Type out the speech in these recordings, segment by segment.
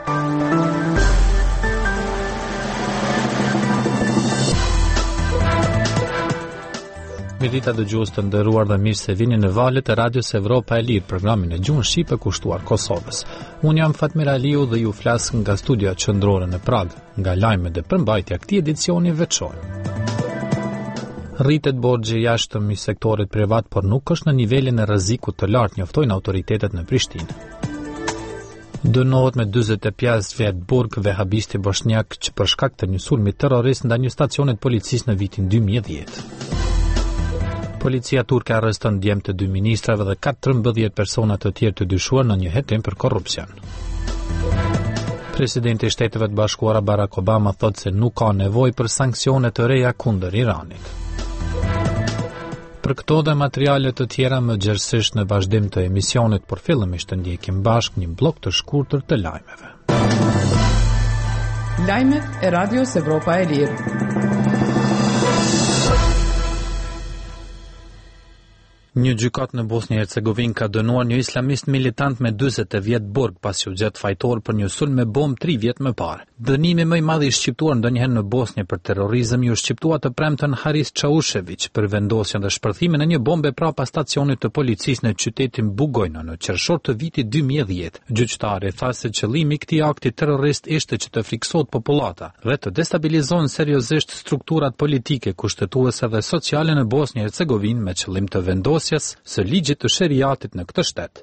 Mirita dëgjues të nderuar dhe mirë se vini në valët e Radios Evropa e Lirë, programin e gjuhën shqipe kushtuar Kosovës. Unë jam Fatmir Aliu dhe ju flas nga studia qendrore në Prag, nga lajmet e përmbajtja këtij edicioni veçor. Rritet borxhi jashtëm i sektorit privat, por nuk është në nivelin e rrezikut të lartë, njoftojnë autoritetet në Prishtinë. Dënohet me 45 vjet burg vehabisti bosnjak që për shkak të një sulmi terrorist ndaj një stacioni policisë në vitin 2010. Policia turke arreston djemt të 2 ministrave dhe 14 persona të tjerë të dyshuar në një hetim për korrupsion. Presidenti i Shteteve të Bashkuara Barack Obama thotë se nuk ka nevojë për sanksione të reja kundër Iranit. Për këto dhe materiale të tjera më gjerësisht në vazhdim të emisionit, por fillimisht të ndjekim bashkë një blok të shkurtër të lajmeve. Lajmet e Radios Evropa e Lirë. Një gjykat në Bosnjë e Hercegovinë ka dënuar një islamist militant me 40 vjet burg pasi u gjet fajtor për një sulm me bombë 3 vjet më parë. Dënimi më i madh i shqiptuar ndonjëherë në Bosnjë për terrorizëm i u shqiptua të premten Haris Çaushević për vendosjen dhe shpërthimin e një bombe prapa stacionit të policisë në qytetin Bugojna në qershor të vitit 2010. Gjyqtari tha se qëllimi i këtij akti terrorist ishte që të friksohet popullata dhe të destabilizohen seriozisht strukturat politike, kushtetuese dhe sociale në Bosnjë e Hercegovinë me qëllim të vendosjes së ligjit të sheriatit në këtë shtet.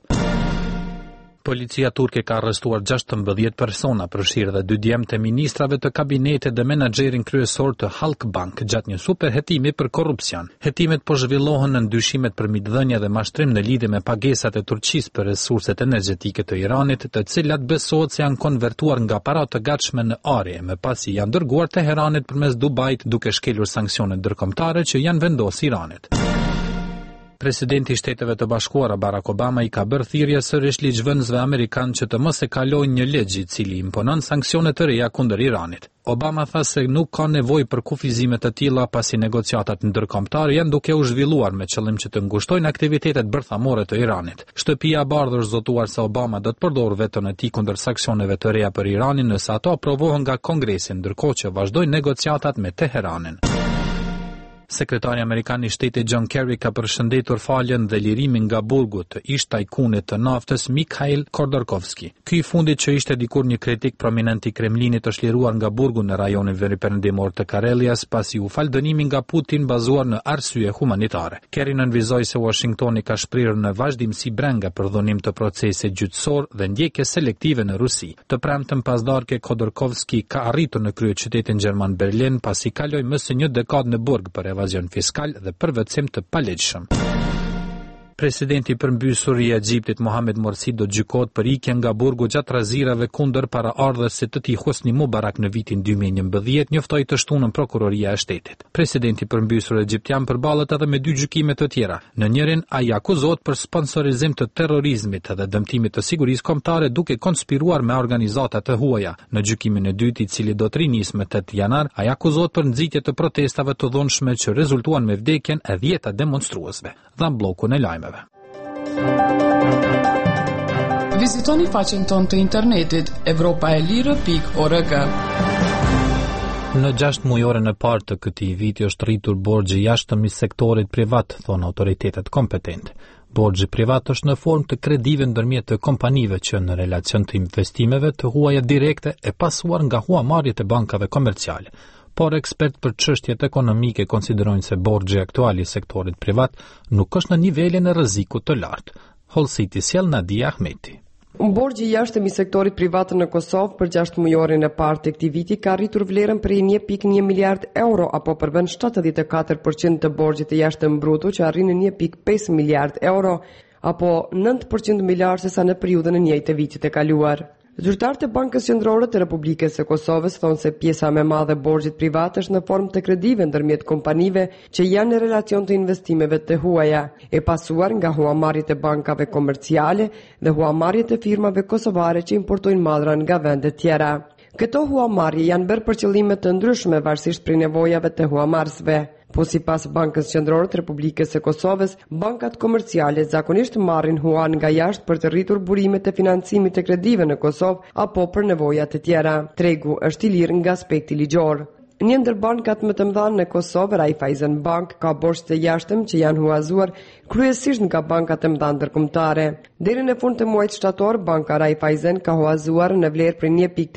Policia turke ka arrestuar 16 persona, përfshirë dhe 2 djemt e ministrave të kabinetit dhe menaxherin kryesor të Halkbank gjatë një superhetimi për korrupsion. Hetimet po zhvillohen në ndyshimet për midhëdhënie dhe mashtrim në lidhje me pagesat e Turqisë për resurset energjetike të Iranit, të cilat besohet se janë konvertuar nga para të gatshme në arje, me pasi janë dërguar Teheranit përmes Dubait, duke shkelur sanksione ndërkombëtare që janë vendosur Iranit. Presidenti i Shteteve të Bashkuara Barack Obama i ka bërë thirrje sërish ligjvënësve amerikanë që të mos e kalojnë një ligj i cili imponon sanksione të reja kundër Iranit. Obama tha se nuk ka nevojë për kufizime të tilla pasi negociatat ndërkombëtare janë duke u zhvilluar me qëllim që të ngushtojnë aktivitetet bërthamore të Iranit. Shtëpia e Bardhë zotuar se Obama do të përdorë veton e tij kundër sanksione të reja për Iranin nëse ato aprovohen nga Kongresi, ndërkohë që vazhdojnë negociatat me Teheranin. Sekretari Amerikan i Shtetit John Kerry ka përshëndetur faljen dhe lirimin nga burgu të ish tajkunit të naftës Mikhail Khodorkovsky. Ky i fundit që ishte dikur një kritik prominent i Kremlinit është liruar nga burgu në rajonin veriperëndimor të Karelias pasi u fal dënimi nga Putin bazuar në arsye humanitare. Kerry nënvizoi se Washingtoni ka shprirë në vazhdimsi brenga për dhunim të procesit gjyqësor dhe ndjekje selektive në Rusi. Të premten pas darke Khodorkovsky ka arritur në kryeqytetin gjerman Berlin pasi kaloi më së një dekadë në burg për evazion fiskal dhe përvetësim të palegjshëm. Presidenti i përmbysur i Egjiptit Mohamed Morsi do gjykohet për ikjen nga burgu gjatë razirave kundër paraardhësit të tij Hosni Mubarak në vitin 2011, njoftoi të shtunën prokuroria e shtetit. Presidenti i përmbysur egjiptian përballet edhe me 2 gjykime të tjera. Në njërin ai akuzohet për sponsorizim të terrorizmit dhe dëmtimit të sigurisë kombëtare duke konspiruar me organizata të huaja. Në gjykimin e dytë, i cili do të rinisë më 8 janar, ai akuzohet për nxitje të protestave të dhunshme që rezultuan me vdekjen e 10 demonstruesve. Dha bllokun e lajmeve. Vizitoni faqen tonë të internetit evropaelire.org. Në 6 mujore në parë të këtij viti është rritur borxhi jashtëm i sektorit privat, thonë autoritetet kompetente. Borxhi privat është në formë të kredive ndërmjet të kompanive që në relacion të investimeve të huaja direkte e pasuar nga huamarrjet e bankave komerciale. Por ekspert për çështjet ekonomike konsiderojnë se borxhi aktual i sektorit privat nuk është në nivelin e rrezikut të lartë. Holsiti sjell Nadia Ahmeti. Borxhi i jashtëm i sektorit privat në Kosovë për 6 mujorin e parë të këtij viti ka arritur vlerën prej 1.1 miliard euro, apo përvend 74% të borxhit të jashtëm bruto që arrin në 1.5 miliard euro, apo 9% më larg se sa në periudhën e njëjtë të vitit të kaluar. Zyrtarët e Bankës Qendrore të Republikës së Kosovës thonë se pjesa më e madhe e borxhit privat është në formë të kredive ndërmjet kompanive që janë në relacion të investimeve të huaja, e pasuar nga huamarrjet e bankave komerciale dhe huamarrjet e firmave kosovare që importojnë madhra nga vende tjera. Këto huamarrje janë bërë për qëllime të ndryshme varësisht prej nevojave të huamarrësve. Po sipas Bankës Qendrore të Republikës së Kosovës, bankat komerciale zakonisht marrin huan nga jashtë për të rritur burimet e financimit të kredive në Kosovë apo për nevoja të tjera. Tregu është i lirë nga aspekti ligjor. Një ndër bankat më të mëdha në Kosovë, Raiffeisen Bank, ka borxhe të jashtëm që janë huazuar kryesisht nga bankat e mëdha ndërkombëtare. Deri në fund të muajit shtator, banka Raiffeisen ka huazuar në vlerë për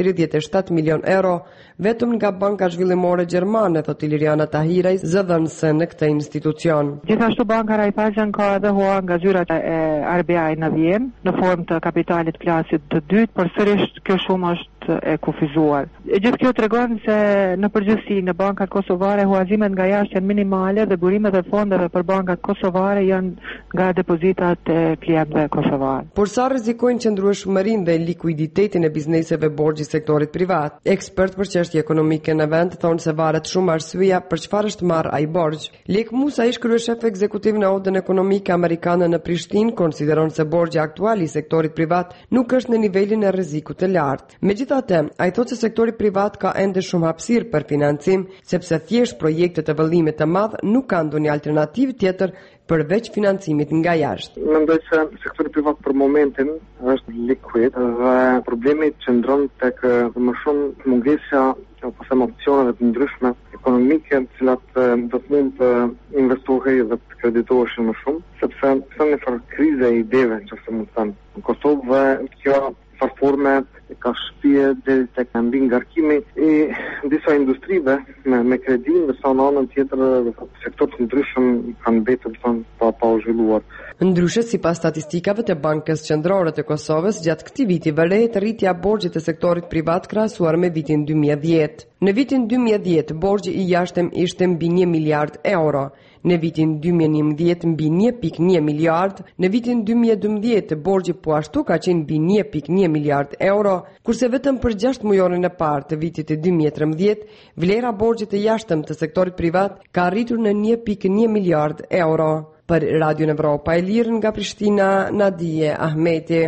1.37 milion euro vetëm nga banka zhvillimore gjermane, thot Iliriana Tahiraj, zëdhënëse në këtë institucion. Gjithashtu banka Raiffeisen ka edhe hua nga zyrat e RBI në Vjenë në formë të kapitalit klasit të dytë, përsërisht kjo shumë është e kufizuar. Gjithë kjo tregon se në përgjithësi në bankat kosovare huazimet nga jashtë janë minimale dhe burimet e fondeve për bankat kosovare janë nga depozitat e klientëve kosovar. Por sa rrezikojnë qëndrueshmërinë dhe likuiditetin e bizneseve borxhi sektorit privat? Ekspert për çështje ekonomike në vend thonë se varet shumë arsyeja për çfarë është marrë ai borxh. Lek Musa, ish kryeshef ekzekutiv në Odën Ekonomike Amerikane në Prishtinë, konsideron se borxhi aktual i sektorit privat nuk është në nivelin e rrezikut të lartë. Megjithatë, ai thotë se sektori privat ka ende shumë hapësirë për financim, sepse thjesht projekte të vëllimit të madh nuk kanë ndonjë alternativë tjetër përveç financimit nga jashtë. Mendoj se sektori privat për momentin është likuid dhe problemi qëndron tek më shumë mungesa ose opsioneve të ndryshme ekonomike, të cilat do të mund të investohej dhe të kreditoheshin më shumë, sepse ka një farë krize e ideve që se mund të thënë. Në Kosovë dhe kjo forme ka shpije deri tek mbi ngarkimi i disa industrive me kredi, ndërsa në anën tjetër sektor të ndryshëm kanë mbetur pa u zhvilluar. Ndryshe, sipas statistikave të Bankës Qendrore të Kosovës, gjatë këtij viti vërehet rritja e borxhit të sektorit privat krahasuar me vitin 2010. Në vitin 2010 borxhi i jashtëm ishte mbi 1 miliard euro. Në vitin 2011 mbi 1.1 miliard, në vitin 2012 borxhi po ashtu ka qenë mbi 1.1 miliard euro, kurse vetëm për 6 mujorin e parë të vitit të 2013, vlera borxhit të jashtëm të sektorit privat ka arritur në 1.1 miliard euro. Për Radio Evropa e Lirë nga Prishtina, Nadije Ahmeti.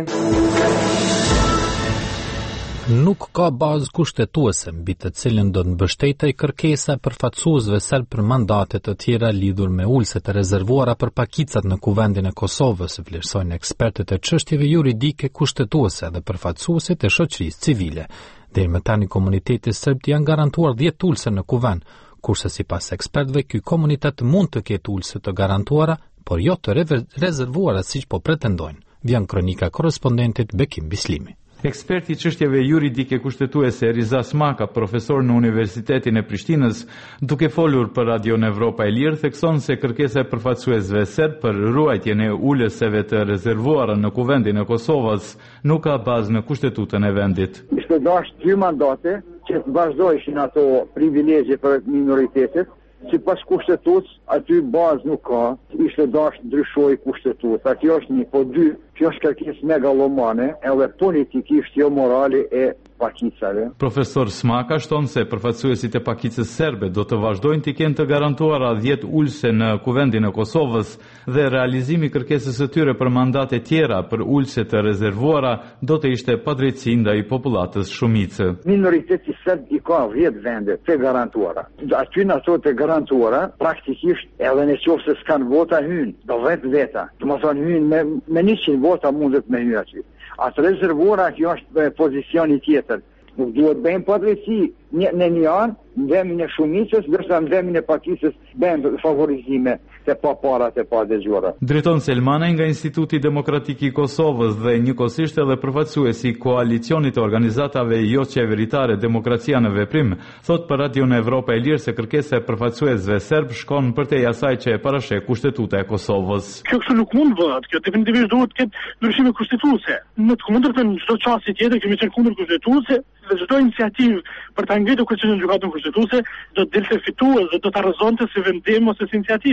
Nuk ka bazë kushtetuese mbi të cilën do të mbështetej kërkesa e përfaqësuesve serb për mandate të tjera lidhur me ulset e rezervuara për pakicat në kuvendin e Kosovës, vlerësojnë ekspertët e çështjeve juridike kushtetuese dhe përfaqësuesit e shoqërisë civile. Deri më tani komuniteti serb janë garantuar 10 ulse në kuvend, kurse sipas ekspertëve ky komunitet mund të ketë ulse të garantuara, por jo të rezervuara siç po pretendojnë. Vjen kronika korrespondentit Bekim Bislimi. Eksperti i çështjeve juridike kushtetuese Riza Smaka, profesor në Universitetin e Prishtinës, duke folur për Radio Evropa e Lirë, thekson se kërkesa e përfaqësuesve serb për ruajtjen e ulëseve të rezervuara në kuvendin e Kosovës nuk ka bazë në kushtetutën e vendit. Ishte dashur 2 mandate që të vazhdojshin ato privilegje për minoritetet. Si pas kushtetutës, aty bazë nuk ka, ishte dashur ndryshoj kushtetutës. Kjo është 1, po 2, kjo është kërkesë megalomane, edhe politikisht jo morale e pakicave. Profesor Smaka shton se përfaqësuesit e pakicës serbe do të vazhdojnë të kenë të garantuara 10 ulse në kuvendin e Kosovës dhe realizimi kërkesës së tyre për mandate tjera për ulse të rezervuara do të ishte padrejtësi ndaj popullatës shumicë. Minoriteti serb i ka 10 vende të garantuara. Aty në ato të garantuara, praktikisht edhe në qoftë se s'kan vota hyn, do 10 veta. Do të thonë hyn me 100 vota mundet me hyn aty. Atë rezervuara kjo është pozicioni tjetër. Nuk duhet bëjmë padrejtësi në një anë, në vemin e shumicës, ndërsa në vemin e pakicës bëjmë favorizime të pa parat e pa dëgjuara. Drejton Selmanaj nga Instituti Demokratik i Kosovës dhe njëkohësisht edhe përfaqësuesi koalicionit të organizatave jo qeveritare Demokracia në Veprim, thot për Radio në Evropa e Lirë se kërkesa e përfaqësuesve serb shkon përtej asaj që e parasheh Kushtetuta e Kosovës. Kjo kështu nuk mund bëhet, kjo definitivisht duhet të ketë ndryshime kushtetuese. Në të kundërtën çdo çasti tjetër kemi qenë kundër kushtetuese dhe çdo iniciativë për ta ngritur kushtetutën gjykatën kushtetuese do të dilte fitues dhe do ta rrezonte si vendim ose si iniciativë.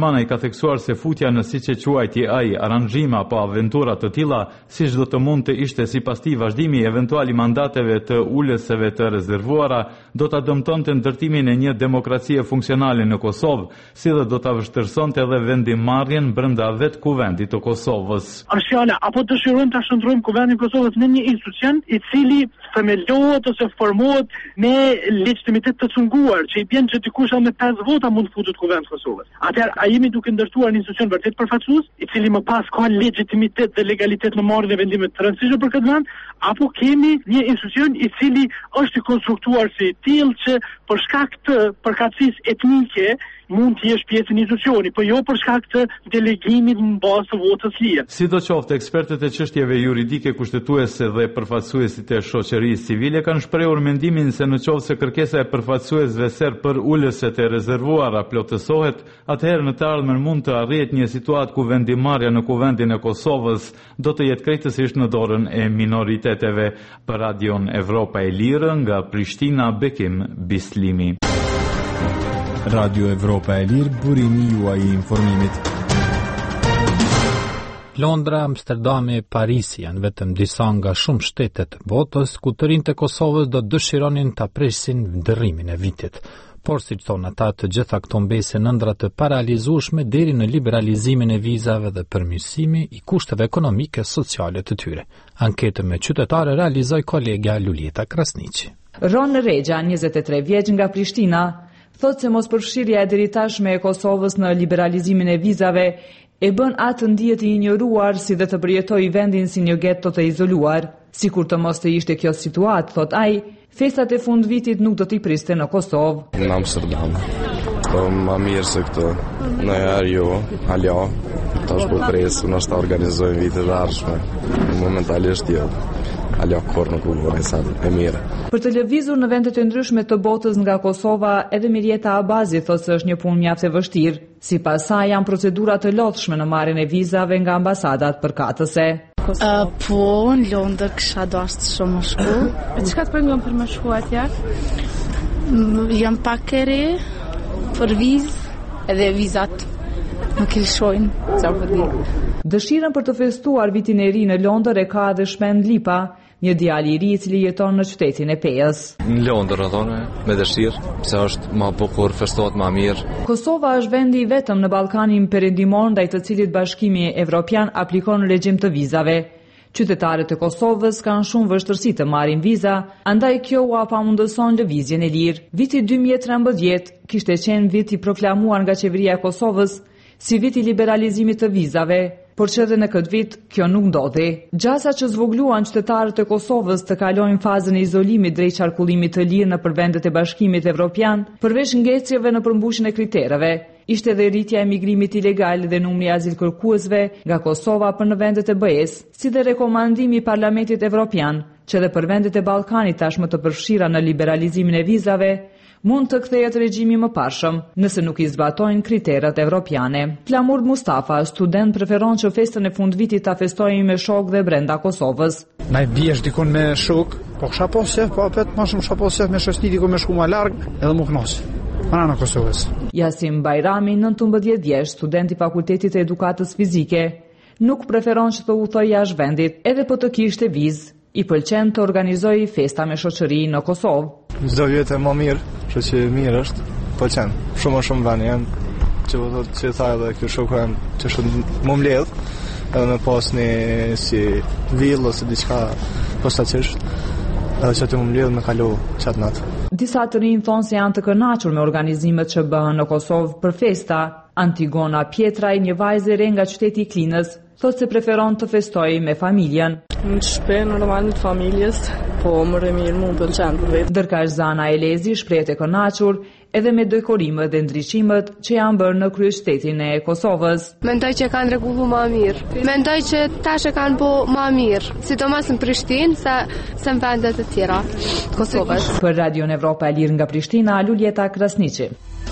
Osmanaj ka theksuar se futja në siç e quajti ai aranxhime apo aventura të tilla, siç do të mund të ishte sipas tij vazhdimi i eventuali mandateve të ulëseve të rezervuara, do ta dëmtonte ndërtimin e një demokracie funksionale në Kosovë, si dhe do ta vështirësonte edhe vendimarrjen brenda vetë kuvendit të Kosovës. Arshjala, apo dëshirojmë ta shndrojmë kuvendin e Kosovës në një institucion i cili themelohet ose formohet me legitimitet të cunguar, që i bën që dikush me 5 vota mund të futet kuvend Kosovës. Atëherë a jemi duke ndërtuar një institucion vërtet përfaqësues, i cili më pas ka legitimitet dhe legalitet në marrjen e vendimeve të rëndësishme për këtë vend, apo kemi një institucion i cili është i konstruktuar si i tillë që për shkak të përkatësisë etnike mund të jesh pjesë e institucioni, po jo për shkak të delegimit në bazë të votës lire. Sidoqoftë, ekspertët e çështjeve juridike, kushtetuese dhe përfaqësuesit e shoqërisë civile kanë shprehur mendimin se në qoftë se kërkesa e përfaqësuesve serb për ulëset e rezervuara plotësohet, atëherë në të ardhmen mund të arrihet një situatë ku vendimarrja në kuvendin e Kosovës do të jetë krejtësisht në dorën e minoriteteve. Për Radion Evropa e Lirë nga Prishtina, Bekim Bislimi. Radio Evropa e Lirë, burimi juaj i informimit. Londra, Amsterdami e Parisi janë vetëm disa nga shumë shtetet e botës ku të rinjtë e Kosovës do dëshironin ta presin ndërrimin e vitit. Por si që thonë ata, të gjitha këto mbesen ëndra të paralizueshme deri në liberalizimin e vizave dhe përmirësimi i kushteve ekonomike e sociale të tyre. Anketën me qytetare realizoi kolegja Luljeta Krasniqi. Ron Regja, 23 vjeç nga Prishtina, thotë se mospërfshirja e deritashme e Kosovës në liberalizimin e vizave e bën atë ndihet i injoruar si dhe të përjetoj vendin si një geto të izoluar. Sikur të mos të ishte kjo situatë, thot ai, festat e fund vitit nuk do t'i priste në Kosovë. Në Amsterdam, po ma mirë se këto, në herë jo, alja, tash po presë, nështë ta organizojnë vitet dhe arshme, momentalisht jo. Alja kur nuk u vore sa e mirë. Për të lëvizur në vendet e ndryshme të botës nga Kosova, edhe Mirjeta Abazi thotë se është një punë mjaft e vështirë. Sipas saj janë procedura të lodhshme në marrjen e vizave nga ambasadat përkatëse. Po, në Londër kisha dashur shumë të shkoj. Çka të pengon për më shku atje? Jam pak e re për vizë edhe vizat nuk i shojnë, çfarë po di. Dëshirën për të festuar vitin e ri në Londër e ka edhe Shpend Lipa, një djalë i ri i cili jeton në qytetin e Pejës. Në Londër thonë me dëshirë, se është më bukur, festohet më mirë. Kosova është vendi i vetëm në Ballkanin perëndimor ndaj të cilit Bashkimi Evropian aplikon regjim të vizave. Qytetarët e Kosovës kanë shumë vështirësi të marrin viza, andaj kjo u pamundëson lëvizjen e lirë. Viti 2013 kishte qenë vit i proklamuar nga qeveria e Kosovës si vit i liberalizimit të vizave, por që edhe në këtë vit kjo nuk ndodhi. Gjasa që zvogluan qytetarët e Kosovës të kalojnë fazën e izolimit drejt qarkullimit të lirë nëpër vendet e Bashkimit Evropian, përveç ngecjeve në përmbushjen e kritereve, ishte edhe rritja e migrimit ilegal dhe numri i azilkërkuesve nga Kosova për në vendet e BE-s, si dhe rekomandimi i Parlamentit Evropian, që edhe për vendet e Ballkanit tashmë të përfshira në liberalizimin e vizave, mund të kthehet regjimi më parshëm, nëse nuk i zbatojnë kriteret evropiane. Flamur Mustafa, student, preferon që festën e fundvitit ta festojnë me shok dhe brenda Kosovës. Na i biesh dikon me shok, po kisha pasur po apet më shumë kisha me shoqëri diku më shku më larg, edhe më kënaq. Ana në Kosovës. Yasim Bajrami, 19 vjeç, student i Fakultetit të Edukatës Fizike, nuk preferon që të udhtojë jashtë vendit, edhe po të kishte vizë. I pëlqen të organizojë festa me shoqëri në Kosovë. Çdo vit e më mirë, kështu që mirë është, pëlqen. Shumë vani janë, që do të që tha edhe kjo shoku jam që shumë më mbledh, edhe me pas një si vill ose diçka posaçësh, edhe që të më mbledh me kalu çat natë. Disa të rinj thonë se janë të kënaqur me organizimet që bëhen në Kosovë për festa. Antigona Pietraj, një vajzë e re nga qyteti i Klinës, thotë se preferon të festojë me familjen. Në shtëpi normal me familjes, po më mirë më pëlqen vetë. Ndërkaq Zana Elezi shprehet e kënaqur edhe me dekorimet dhe ndriçimet që janë bërë në kryeqytetin e Kosovës. Mendoj që kanë rregulluar më mirë. Mendoj që tash e kanë bërë më mirë, sidomos në Prishtinë se në vendet e tjera të Kosovës. Për Radion Evropa e Lirë nga Prishtina, Luljeta Krasniqi.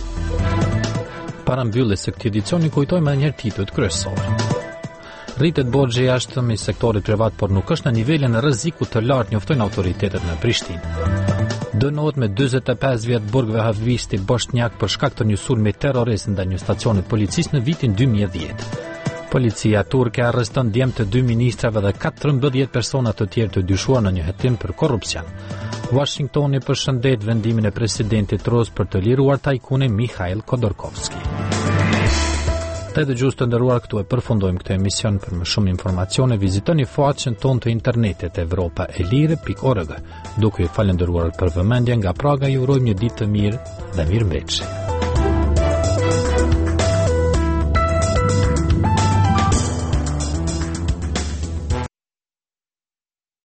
Para mbylljes së këtij edicioni kujtojmë edhe një herë titujt kryesorë. Rritet borxhi jashtëm i sektorit privat, por nuk është në nivelin e rrezikut të lartë, njoftojnë autoritetet në Prishtinë. Dënohet me 45 vjet burgve havvisti bosnjak për shkak të një sulmi terrorist ndaj një stacioni policisë në vitin 2010. Policia turke arreston djemt të 2 ministrave dhe 14 persona të tjerë të dyshuar në një hetim për korrupsion. Washingtoni përshëndet vendimin e presidentit Rus për të liruar tajkunin Mikhail Khodorkovsky. Të dëgjues të nderuar, këtu e përfundojmë këtë emision. Për më shumë informacione vizitoni faqen tonë të internetit europaelire.org. Duke ju falendëruar për vëmendjen nga Praga, ju urojmë një ditë të mirë dhe mirëmbëjtje.